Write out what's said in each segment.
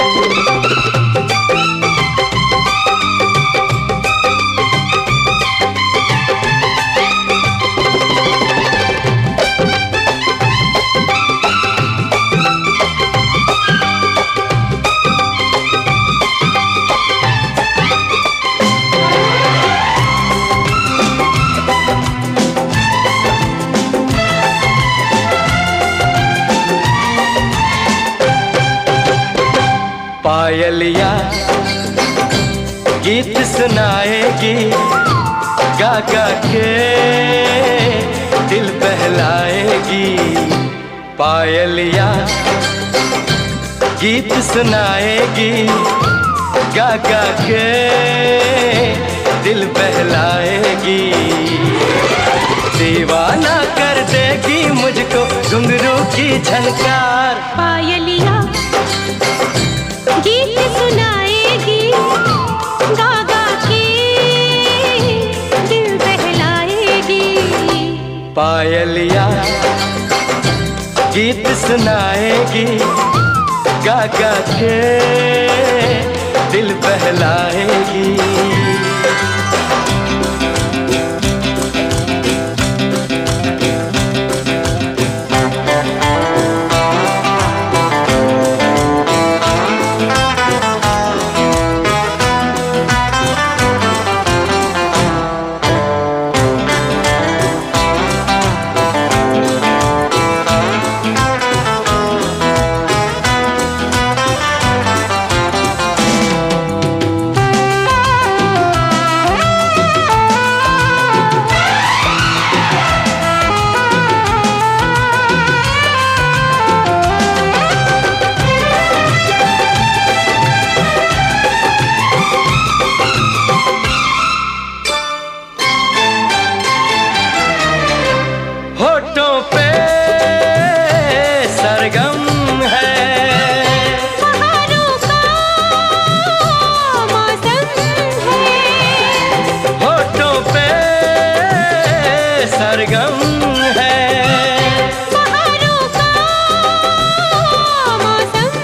पायलिया गीत सुनाएगी, गा गा के दिल बहलाएगी। पायलिया गीत सुनाएगी, गा गा के दिल बहलाएगी। दीवाना कर देगी मुझको घुंघरू की झनकार। पायलिया गीत सुनाएगी, गा गा के दिल बहलाएगी। पायलिया गीत सुनाएगी, गा गा के दिल बहलाएगी। होठों पे सरगम है, बहारों का मौसम है। होठों पे सरगम है, बहारों का मौसम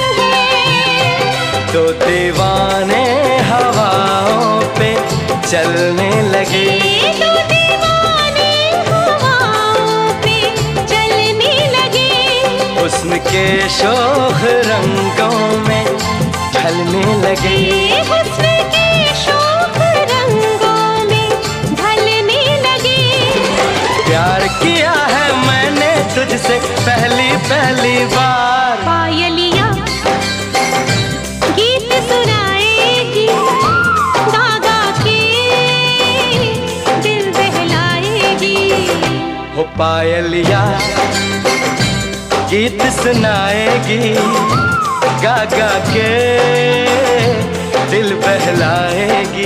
है। तो दीवाने हवाओं पे चलने लगे। हुस्न के शोख रंगों में ढलने लगे। हुस्न के शोख रंगों में ढलने लगे। प्यार किया है मैंने तुझसे पहली पहली बार। पायलिया गीत सुनाएगी, गा गा के दिल बहलाएगी। हो पायलिया गीत सुनाएगी, गा गा के दिल बहलाएगी।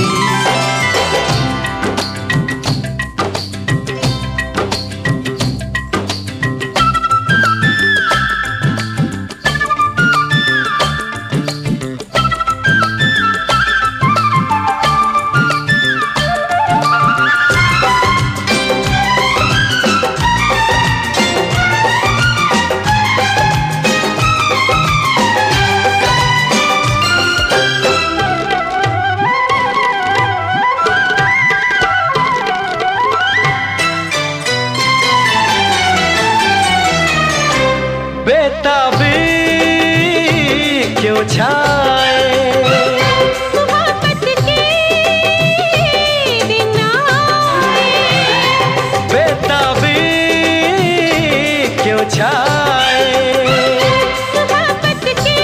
बेताबी क्यों छाए, मोहब्बत के दिन आए। बेताबी क्यों छाए, मोहब्बत के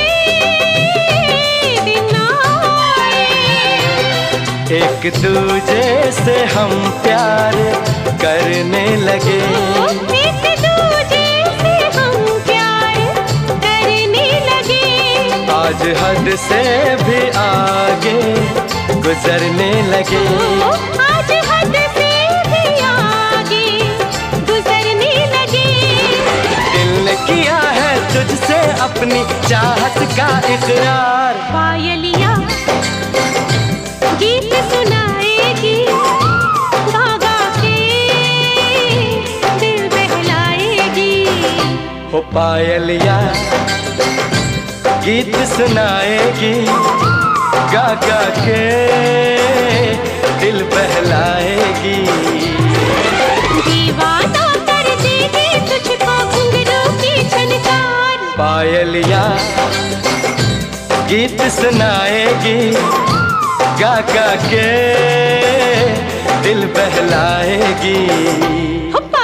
दिन आए। एक दूजे से हम प्यार करने लगे। एक दूजे से हम प्यार करने लगे। आज हद से भी आगे गुजरने लगे। आज हद से भी आगे गुजरने लगे। दिल ने किया है तुझसे अपनी चाहत का इकरार। पायलिया गीत सुनाएगी, गा गा के दिल बहलाएगी। हो पायलिया गीत सुनाएगी, गा गा के दिल बहलाएगी। दीवाना कर देगी तुझको घुंघरू की छनकार। पायलिया गीत सुनाएगी, गा गा के दिल बहलाएगी। हो